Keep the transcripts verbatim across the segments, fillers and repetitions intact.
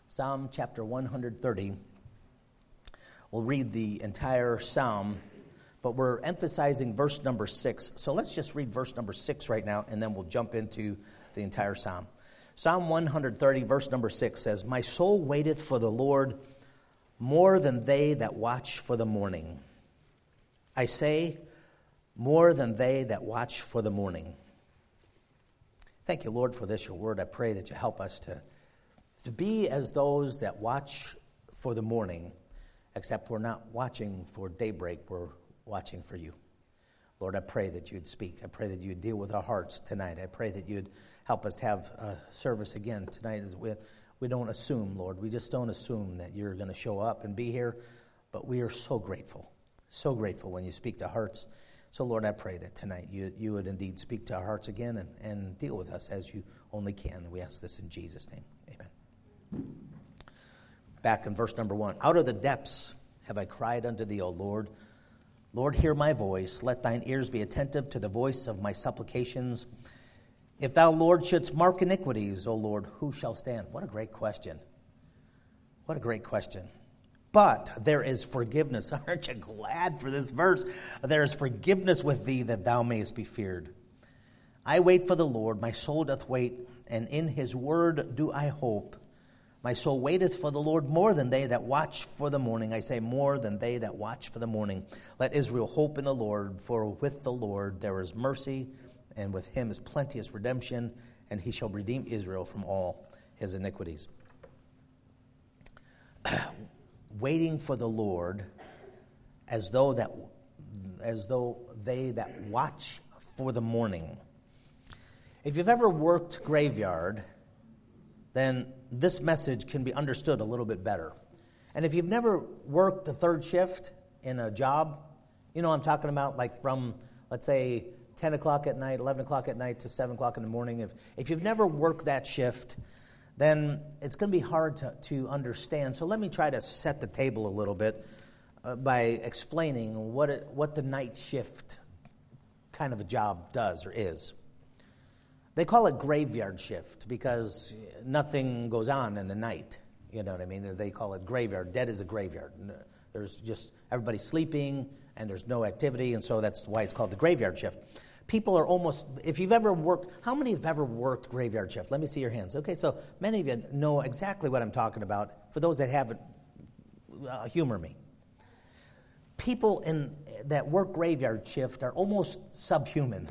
Psalm chapter one hundred thirty. We'll read the entire psalm, but we're emphasizing verse number six. So let's just read verse number six right now, and then we'll jump into the entire psalm. Psalm one hundred thirty, verse number six says, "My soul waiteth for the Lord more than they that watch for the morning. I say, more than they that watch for the morning." Thank you, Lord, for this, your word. I pray that you help us to, to be as those that watch for the morning, except we're not watching for daybreak, we're watching for you. Lord, I pray that you'd speak. I pray that you'd deal with our hearts tonight. I pray that you'd help us to have a service again tonight. As we, we don't assume, Lord. We just don't assume that you're going to show up and be here, but we are so grateful, so grateful when you speak to hearts. So, Lord, I pray that tonight you, you would indeed speak to our hearts again and, and deal with us as you only can. We ask this in Jesus' name. Amen. Back in verse number one. "Out of the depths have I cried unto thee, O Lord. Lord, hear my voice. Let thine ears be attentive to the voice of my supplications. If thou, Lord, shouldst mark iniquities, O Lord, who shall stand?" What a great question. What a great question. "But there is forgiveness." Aren't you glad for this verse? "There is forgiveness with thee, that thou mayest be feared. I wait for the Lord, my soul doth wait, and in his word do I hope. My soul waiteth for the Lord more than they that watch for the morning." I say, more than they that watch for the morning. "Let Israel hope in the Lord, for with the Lord there is mercy, and with him is plenteous redemption, and he shall redeem Israel from all his iniquities." Waiting for the Lord, as though that, as though they that watch for the morning. If you've ever worked graveyard, then this message can be understood a little bit better. And if you've never worked the third shift in a job, you know what I'm talking about, like from, let's say, ten o'clock at night, eleven o'clock at night to seven o'clock in the morning. If, if you've never worked that shift, then it's going to be hard to, to understand. So let me try to set the table a little bit uh, by explaining what it, what the night shift kind of a job does or is. They call it graveyard shift because nothing goes on in the night. You know what I mean? They call it graveyard. Dead is a graveyard. There's just everybody sleeping and there's no activity, and so that's why it's called the graveyard shift. People are almost, if you've ever worked, how many have ever worked graveyard shift? Let me see your hands. Okay, so many of you know exactly what I'm talking about. For those that haven't, uh, humor me. People in that work graveyard shift are almost subhuman.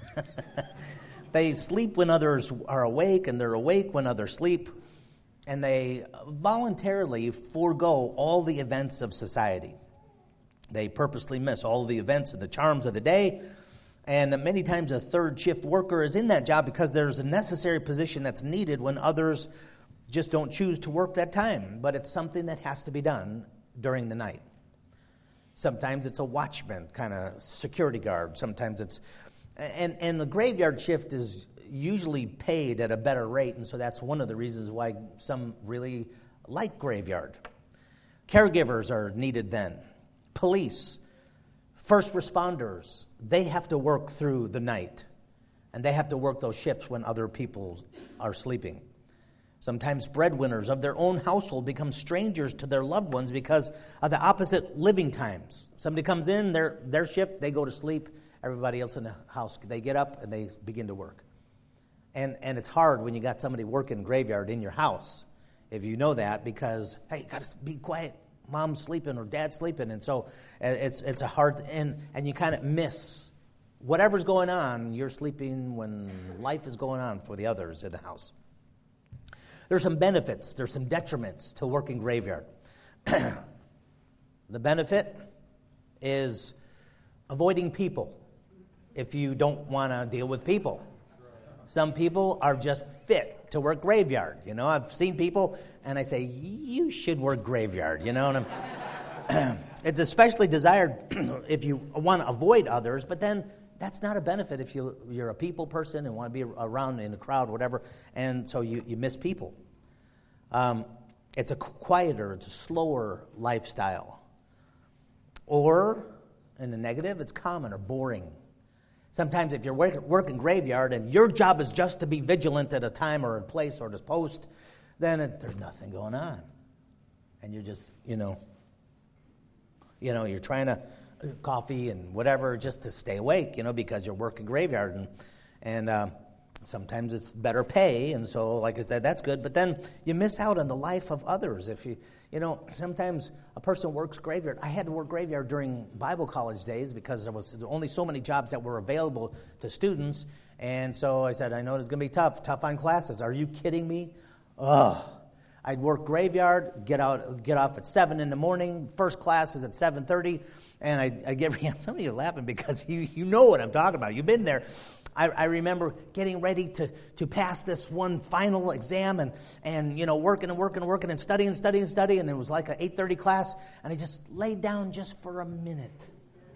They sleep when others are awake, and they're awake when others sleep, and they voluntarily forego all the events of society. They purposely miss all the events and the charms of the day. And many times a third shift worker is in that job because there's a necessary position that's needed when others just don't choose to work that time. But it's something that has to be done during the night. Sometimes it's a watchman, kind of security guard. Sometimes it's, and, and the graveyard shift is usually paid at a better rate. And so that's one of the reasons why some really like graveyard. Caregivers are needed then. Police, first responders, they have to work through the night, and they have to work those shifts when other people are sleeping. Sometimes breadwinners of their own household become strangers to their loved ones because of the opposite living times. Somebody comes in, their their shift, they go to sleep. Everybody else in the house, they get up and they begin to work. And and it's hard when you got somebody working graveyard in your house, if you know that, because, hey, you got to be quiet. Mom's sleeping or dad's sleeping, and so it's it's a hard, and, and you kind of miss whatever's going on. You're sleeping when life is going on for the others in the house. There's some benefits, there's some detriments to working graveyard. The benefit is avoiding people if you don't want to deal with people. Some people are just fit to work graveyard. You know, I've seen people, and I say, you should work graveyard, you know. And I'm, it's especially desired if you want to avoid others, but then that's not a benefit if you, you're a people person and want to be around in a crowd, whatever, and so you, you miss people. Um, it's a quieter, it's a slower lifestyle. Or, in the negative, it's common or boring. Sometimes if you're work, working graveyard and your job is just to be vigilant at a time or a place or a post, then it, there's nothing going on. And you're just, you know, you know, you're trying to coffee and whatever just to stay awake, you know, because you're working graveyard. And, and uh, sometimes it's better pay. And so, like I said, that's good. But then you miss out on the life of others. If you, you know, sometimes a person works graveyard. I had to work graveyard during Bible college days because there was only so many jobs that were available to students. And so I said, I know it's going to be tough, tough on classes. Are you kidding me? Ugh. I'd work graveyard, get out, get off at seven in the morning. First class is at seven thirty, and I, I get some of you laughing because you you know what I'm talking about. You've been there. I, I remember getting ready to to pass this one final exam, and and you know working and working and working and studying, studying, studying, and it was like an eight thirty class, and I just laid down just for a minute,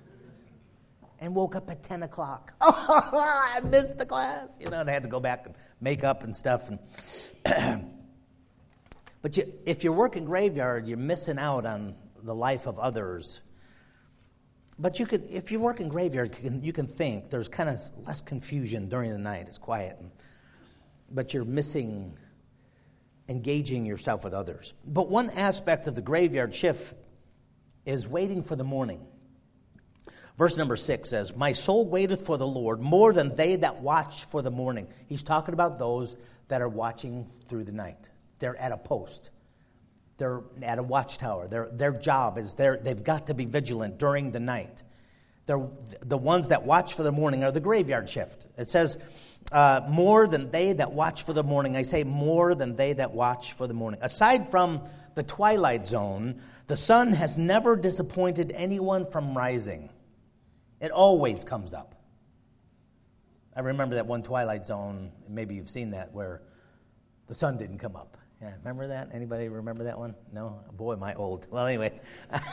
and woke up at ten o'clock. Oh, I missed the class, you know, and I had to go back and make up and stuff, and. But you, if you're working graveyard, you're missing out on the life of others. But you could, if you're working graveyard, you can, you can think. There's kind of less confusion during the night. It's quiet. But you're missing engaging yourself with others. But one aspect of the graveyard shift is waiting for the morning. Verse number six says, "My soul waiteth for the Lord more than they that watch for the morning." He's talking about those that are watching through the night. They're at a post. They're at a watchtower. Their their job is they're, they've got to be vigilant during the night. They're, the ones that watch for the morning are the graveyard shift. It says, uh, more than they that watch for the morning. I say more than they that watch for the morning. Aside from the twilight zone, the sun has never disappointed anyone from rising. It always comes up. I remember that one twilight zone, maybe you've seen that, where the sun didn't come up. Yeah, remember that? Anybody remember that one? No? Boy, am I old. Well, anyway.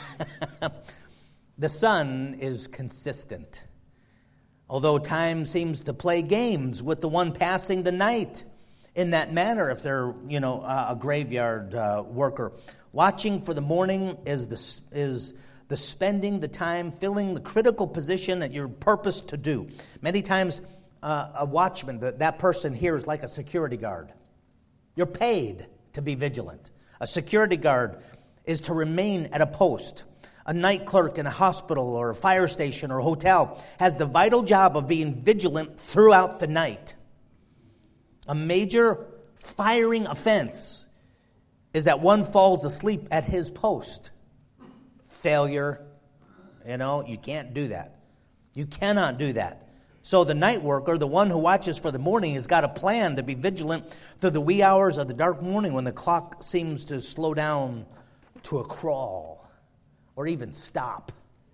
The sun is consistent. Although time seems to play games with the one passing the night in that manner, if they're, you know, a graveyard uh, worker. Watching for the morning is the, is the spending the time, filling the critical position that you're purposed to do. Many times, uh, a watchman, that, that person here is like a security guard. You're paid to be vigilant. A security guard is to remain at a post. A night clerk in a hospital or a fire station or a hotel has the vital job of being vigilant throughout the night. A major firing offense is that one falls asleep at his post. Failure. You know, you can't do that. You cannot do that. So the night worker, the one who watches for the morning, has got a plan to be vigilant through the wee hours of the dark morning when the clock seems to slow down to a crawl or even stop.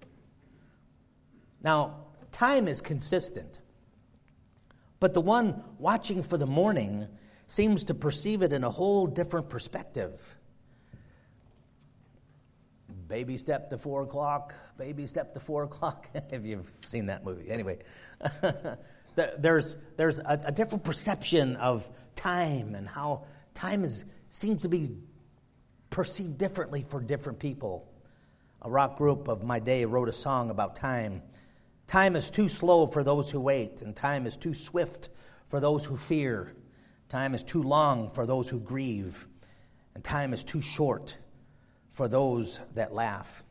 Now, time is consistent, but the one watching for the morning seems to perceive it in a whole different perspective. Baby step to four o'clock, baby step to four o'clock, if you've seen that movie. Anyway, there's there's a, a different perception of time and how time is seems to be perceived differently for different people. A rock group of my day wrote a song about time. Time is too slow for those who wait, and time is too swift for those who fear. Time is too long for those who grieve, and time is too short for those that laugh.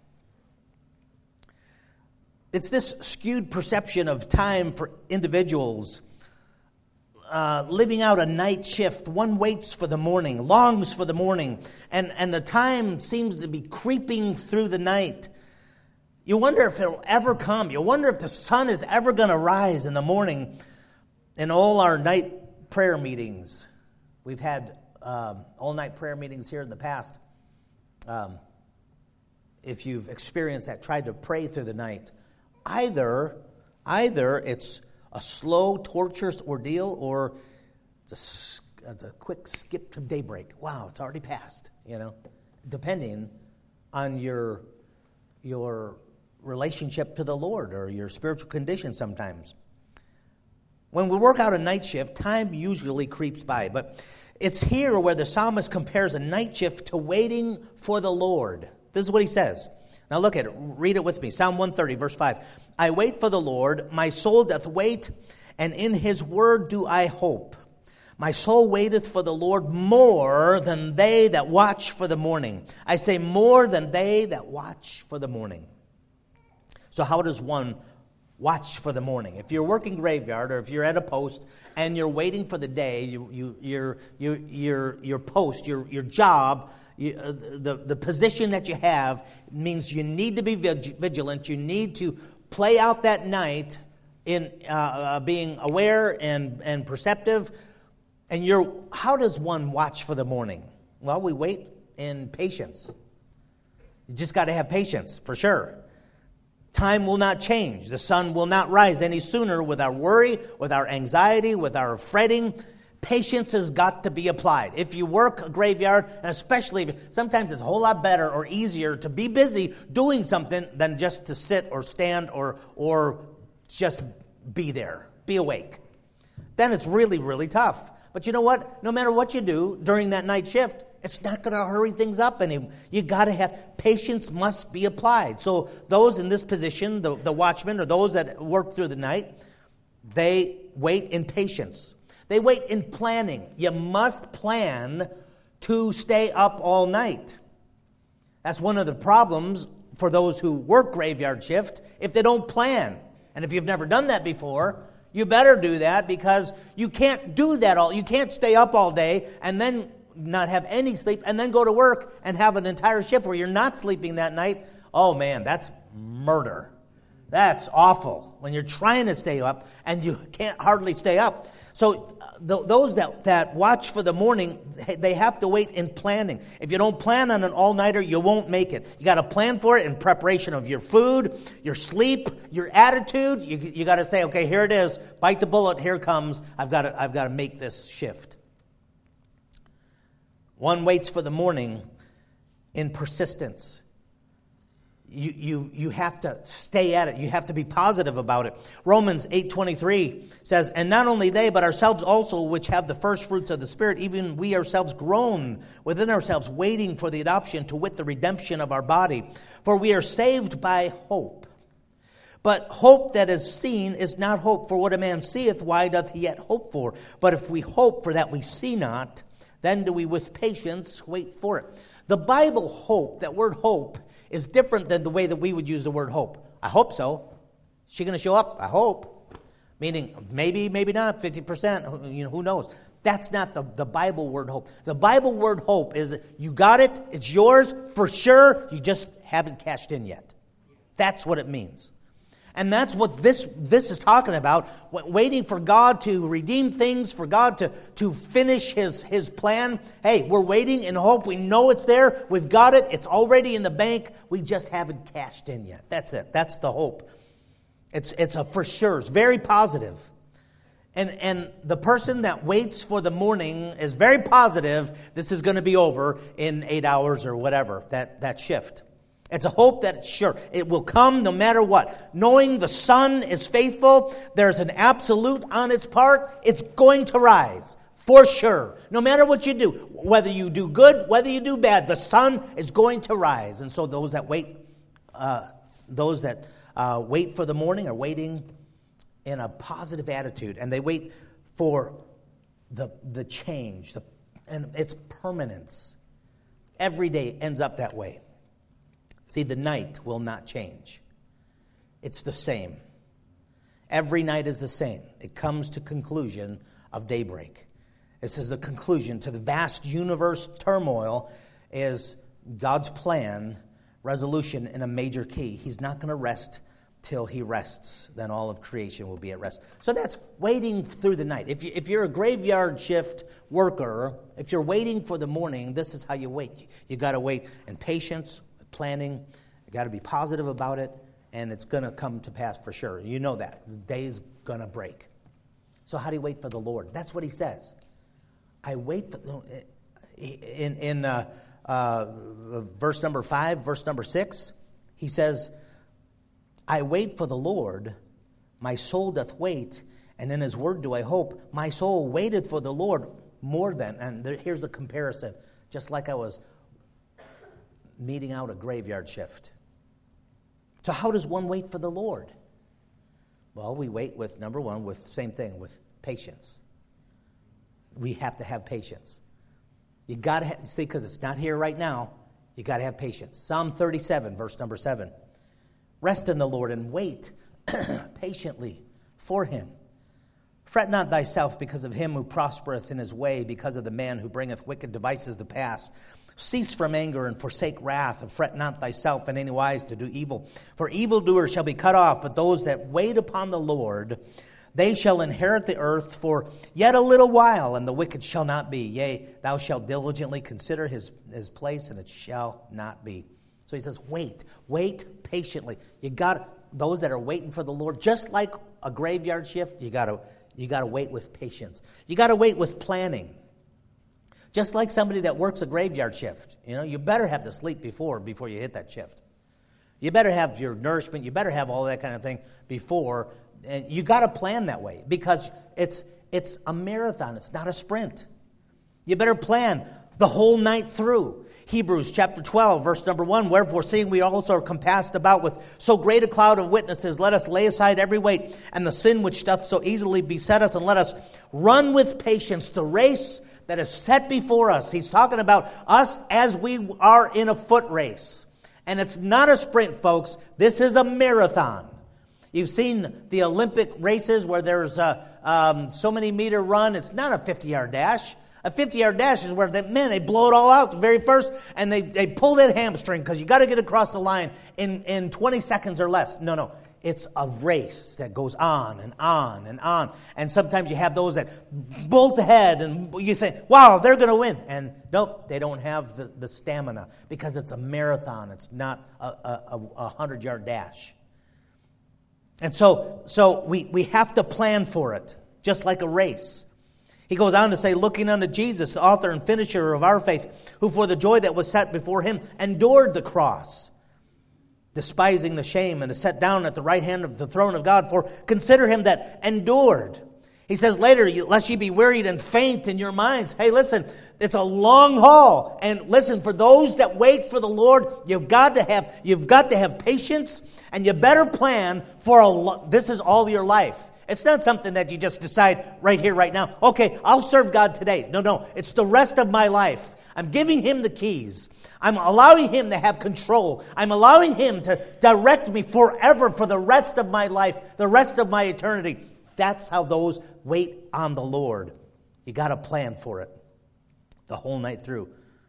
It's this skewed perception of time for individuals uh, living out a night shift. One waits for the morning, longs for the morning, and, and the time seems to be creeping through the night. You wonder if it'll ever come. You wonder if the sun is ever going to rise in the morning. In all our night prayer meetings, we've had um, all-night prayer meetings here in the past. Um, if you've experienced that, tried to pray through the night, either either it's a slow, torturous ordeal, or it's a, it's a quick skip to daybreak. Wow, it's already passed. You know, depending on your your relationship to the Lord or your spiritual condition. Sometimes, when we work out a night shift, time usually creeps by, but it's here where the psalmist compares a night shift to waiting for the Lord. This is what he says. Now look at it. Read it with me. Psalm one thirty, verse five. I wait for the Lord. My soul doth wait, and in his word do I hope. My soul waiteth for the Lord more than they that watch for the morning. I say more than they that watch for the morning. So how does one watch for the morning? If you're working graveyard or if you're at a post and you're waiting for the day, you, you, your, your, your, your post, your, your job, you, uh, the, the position that you have means you need to be vigilant. You need to play out that night in uh, uh, being aware and, and perceptive. And you're, how does one watch for the morning? Well, we wait in patience. You just got to have patience, for sure. Time will not change. The sun will not rise any sooner with our worry, with our anxiety, with our fretting. Patience has got to be applied. If you work a graveyard, and especially if, sometimes it's a whole lot better or easier to be busy doing something than just to sit or stand or or just be there, be awake. Then it's really, really tough. But you know what? No matter what you do during that night shift, it's not going to hurry things up anymore. You got to have, patience must be applied. So those in this position, the, the watchmen or those that work through the night, they wait in patience. They wait in planning. You must plan to stay up all night. That's one of the problems for those who work graveyard shift if they don't plan. And if you've never done that before, you better do that, because you can't do that all. You can't stay up all day and then not have any sleep and then go to work and have an entire shift where you're not sleeping that night. Oh man, that's murder. That's awful when you're trying to stay up and you can't hardly stay up. So uh, th- those that, that watch for the morning, they have to wait in planning. If you don't plan on an all-nighter, you won't make it. You got to plan for it in preparation of your food, your sleep, your attitude. You, you got to say, okay, here it is. Bite the bullet. Here it comes. I've got to, I've got to make this shift. One waits for the morning in persistence. You, you, you have to stay at it. You have to be positive about it. Romans eight twenty-three says, and not only they, but ourselves also, which have the first fruits of the Spirit, even we ourselves groan within ourselves, waiting for the adoption, to wit, the redemption of our body. For we are saved by hope. But hope that is seen is not hope. For what a man seeth, why doth he yet hope for? But if we hope for that we see not, then do we with patience wait for it. The Bible hope, that word hope, is different than the way that we would use the word hope. I hope so. Is she going to show up? I hope. Meaning, maybe, maybe not, fifty percent. You know, who knows? That's not the, the Bible word hope. The Bible word hope is you got it, it's yours for sure, you just haven't cashed in yet. That's what it means. And that's what this this is talking about, waiting for God to redeem things, for God to, to finish his, his plan. Hey, we're waiting in hope. We know it's there. We've got it. It's already in the bank. We just haven't cashed in yet. That's it. That's the hope. It's it's a for sure. It's very positive. And, and the person that waits for the morning is very positive this is going to be over in eight hours or whatever, that, that shift. It's a hope that it's sure. It will come no matter what. Knowing the sun is faithful, there's an absolute on its part, it's going to rise. For sure. No matter what you do, whether you do good, whether you do bad, the sun is going to rise. And so those that wait, uh, those that uh, wait for the morning are waiting in a positive attitude. And they wait for the, the change, the, and its permanence. Every day ends up that way. See, the night will not change. It's the same. Every night is the same. It comes to conclusion of daybreak. This is the conclusion to the vast universe turmoil is God's plan, resolution in a major key. He's not going to rest till he rests. Then all of creation will be at rest. So that's waiting through the night. If, you, if you're a graveyard shift worker, if you're waiting for the morning, this is how you wait. You got to wait in patience, planning. You got to be positive about it, and it's going to come to pass for sure. You know that. The day's going to break. So how do you wait for the Lord? That's what he says. I wait for... In, in uh, uh, verse number five, verse number six, he says, I wait for the Lord, my soul doth wait, and in his word do I hope. My soul waited for the Lord more than... And there, here's the comparison. Just like I was meeting out a graveyard shift. So how does one wait for the Lord? Well, we wait with, number one, with same thing, with patience. we have to have patience. You got to ha- see, because it's not here right now. You got to have patience. Psalm thirty-seven, verse number seven. Rest in the Lord and wait patiently for him. Fret not thyself because of him who prospereth in his way, because of the man who bringeth wicked devices to pass. Cease from anger and forsake wrath, and fret not thyself in any wise to do evil. For evildoers shall be cut off, but those that wait upon the Lord, they shall inherit the earth for yet a little while, and the wicked shall not be. Yea, thou shalt diligently consider his, his place, and it shall not be. So he says, wait, wait patiently. You got those that are waiting for the Lord, just like a graveyard shift, you got to you got to wait with patience. You got to wait with planning. Just like somebody that works a graveyard shift, you know, you better have to sleep before before you hit that shift. You better have your nourishment. You better have all that kind of thing before. And you got to plan that way because it's it's a marathon. It's not a sprint. You better plan the whole night through. Hebrews chapter twelve, verse number one. Wherefore, seeing we also are compassed about with so great a cloud of witnesses, let us lay aside every weight and the sin which doth so easily beset us, and let us run with patience the race that is set before us. He's talking about us as we are in a foot race. And it's not a sprint, folks. This is a marathon. You've seen the Olympic races where there's a um, so many meter run. It's not a fifty-yard dash. A fifty-yard dash is where, they, man, they blow it all out the very first, and they, they pull that hamstring because you got to get across the line in, in twenty seconds or less. No, no. It's a race that goes on and on and on. And sometimes you have those that bolt ahead, and you think, wow, they're going to win. And nope, they don't have the, the stamina because it's a marathon. It's not a, a, a hundred-yard dash. And so, so we, we have to plan for it, just like a race. He goes on to say, looking unto Jesus, the author and finisher of our faith, who for the joy that was set before him endured the cross, despising the shame, and is set down at the right hand of the throne of God. For consider him that endured. He says later, lest ye be wearied and faint in your minds. Hey, listen, it's a long haul. And listen, for those that wait for the Lord, you've got to have you've got to have patience, and you better plan for a lo- this is all your life. It's not something that you just decide right here, right now. Okay, I'll serve God today. No, no, it's the rest of my life. I'm giving him the keys. I'm allowing him to have control. I'm allowing him to direct me forever for the rest of my life, the rest of my eternity. That's how those wait on the Lord. You got to plan for it the whole night through.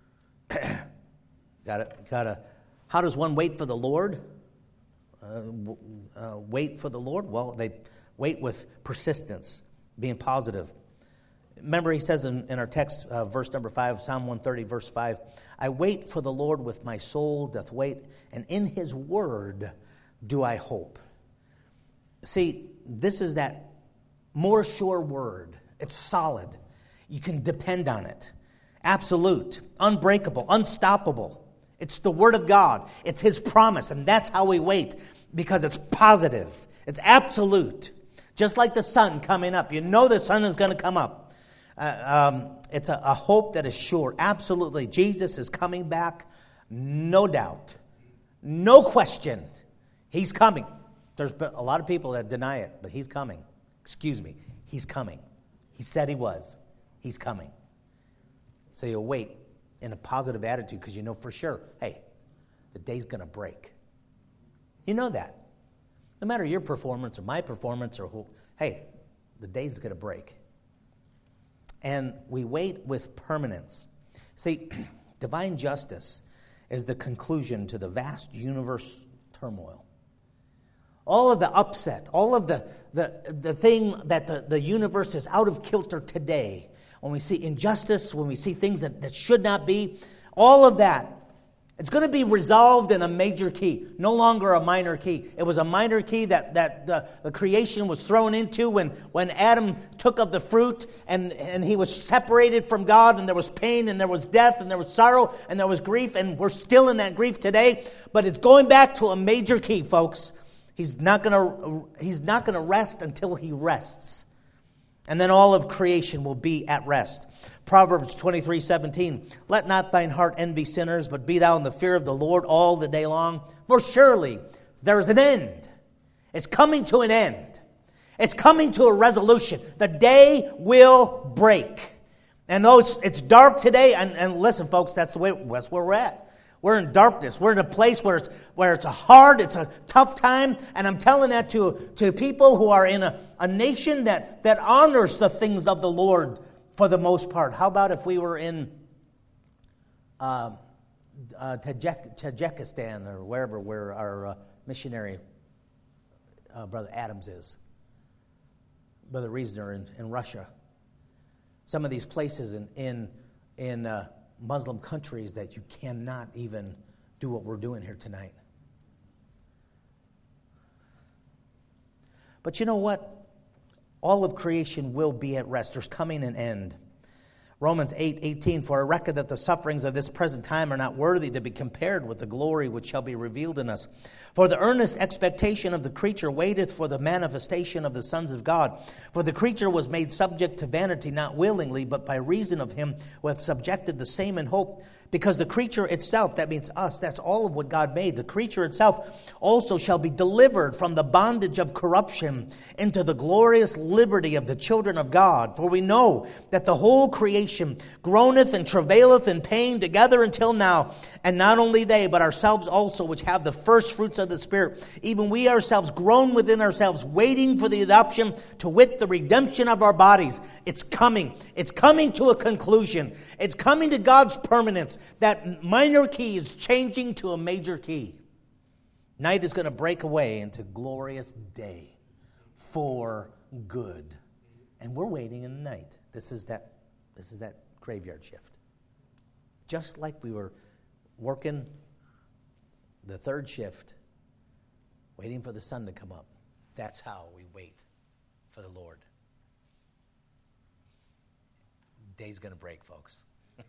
got to, got to. How does one wait for the Lord? Uh, uh, wait for the Lord? Well, they wait with persistence, being positive. Remember, he says in, in our text, uh, verse number five, Psalm one thirty, verse five, I wait for the Lord with my soul doth wait, and in his word do I hope. See, this is that more sure word. It's solid. You can depend on it. Absolute, unbreakable, unstoppable. It's the word of God. It's his promise, and that's how we wait, because it's positive. It's absolute. Just like the sun coming up. You know the sun is going to come up. Uh, um, it's a, a hope that is sure. Absolutely. Jesus is coming back. No doubt. No question. He's coming. There's a lot of people that deny it, but he's coming. Excuse me. He's coming. He said he was. He's coming. So you'll wait in a positive attitude because you know for sure, hey, the day's going to break. You know that. No matter your performance or my performance or who, hey, the day's going to break. And we wait with permanence. See, divine justice is the conclusion to the vast universe turmoil. All of the upset, all of the, the, the thing that the, the universe is out of kilter today, when we see injustice, when we see things that, that should not be, all of that, it's going to be resolved in a major key, no longer a minor key. It was a minor key that, that the, the creation was thrown into when, when Adam took of the fruit and, and he was separated from God, and there was pain and there was death and there was sorrow and there was grief, and we're still in that grief today. But it's going back to a major key, folks. He's not going to he's not going to rest until he rests. And then all of creation will be at rest. Proverbs twenty-three seventeen, let not thine heart envy sinners, but be thou in the fear of the Lord all the day long. For surely there is an end. It's coming to an end. It's coming to a resolution. The day will break. And though it's, it's dark today, and, and listen, folks, that's the way that's where we're at. We're in darkness. We're in a place where it's where it's a hard, it's a tough time. And I'm telling that to, to people who are in a, a nation that, that honors the things of the Lord for the most part. How about if we were in uh, uh, Tajik, Tajikistan or wherever where our uh, missionary uh, Brother Adams is? Brother Reasoner in, in Russia. Some of these places in in, in uh, Muslim countries that you cannot even do what we're doing here tonight. But you know what? All of creation will be at rest. There's coming an end. Romans eight eighteen, for I reckon that the sufferings of this present time are not worthy to be compared with the glory which shall be revealed in us. For the earnest expectation of the creature waiteth for the manifestation of the sons of God. For the creature was made subject to vanity, not willingly, but by reason of him who hath subjected the same in hope. Because the creature itself, that means us, that's all of what God made. The creature itself also shall be delivered from the bondage of corruption into the glorious liberty of the children of God. For we know that the whole creation groaneth and travaileth in pain together until now. And not only they, but ourselves also, which have the first fruits of the Spirit, even we ourselves groan within ourselves, waiting for the adoption, to wit, the redemption of our bodies. It's coming. It's coming to a conclusion. It's coming to God's permanence. That minor key is changing to a major key. Night is going to break away into glorious day for good. And we're waiting in the night. This is that, this is that graveyard shift. Just like we were working the third shift, waiting for the sun to come up. That's how we wait for the Lord. Day's going to break, folks.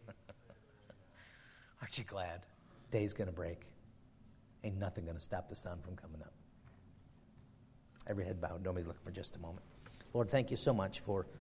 Aren't you glad? Day's going to break. Ain't nothing going to stop the sun from coming up. Every head bowed. Nobody's looking for just a moment. Lord, thank you so much for